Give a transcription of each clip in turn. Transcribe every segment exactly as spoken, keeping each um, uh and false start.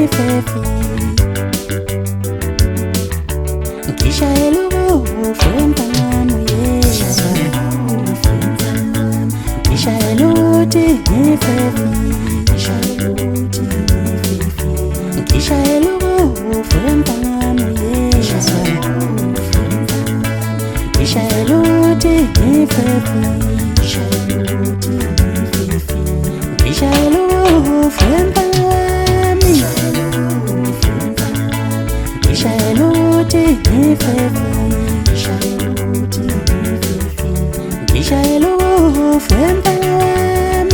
ngifefi ngishayela ubufu empangano yezwa ngishayela uthi ngifefi ngishayela ubufu empangano yezwa ngishayela uthi ngifefi ngishayela ubufu empangano ngishayela uthi ngifefi ngishayela ubufu empangano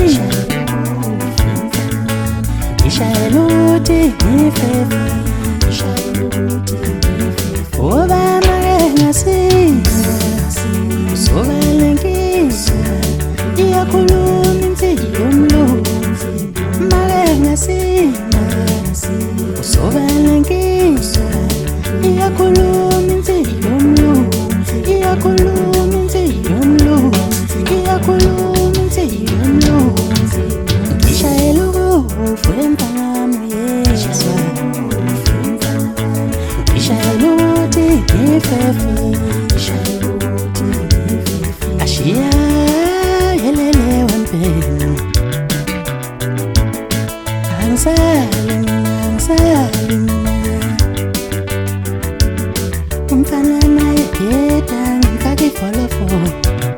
ngishayela uthi ngifefi oba mayengasinga sobalenkiza iyakhuluma insizwa yomlungu mayengasinga sobalenkiza iyakhuluma insizwa yomlungu iyakhuluma insizwa yomlungu iyakhuluma insizwa yomlungu ngishayela ubufu empangano yezwa ngishayela uthi ngifefi ashiya yelele wempela angisali mina angisali mina umfana naye yedwa ngifake ifolofolo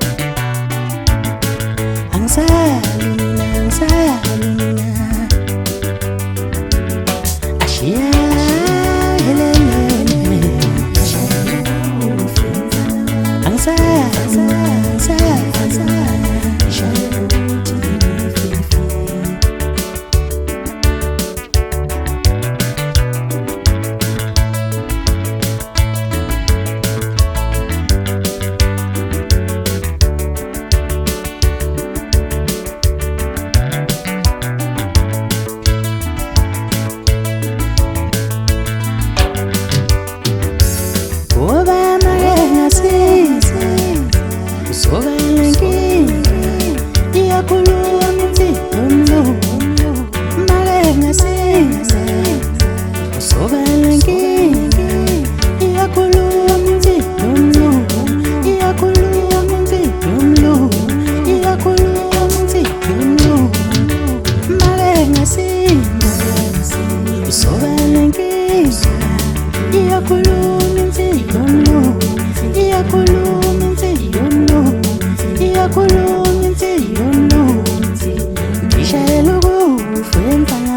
angisali mina angisali mina ashiya yelele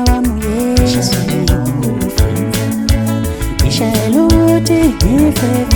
ngishayela uthi ngifefi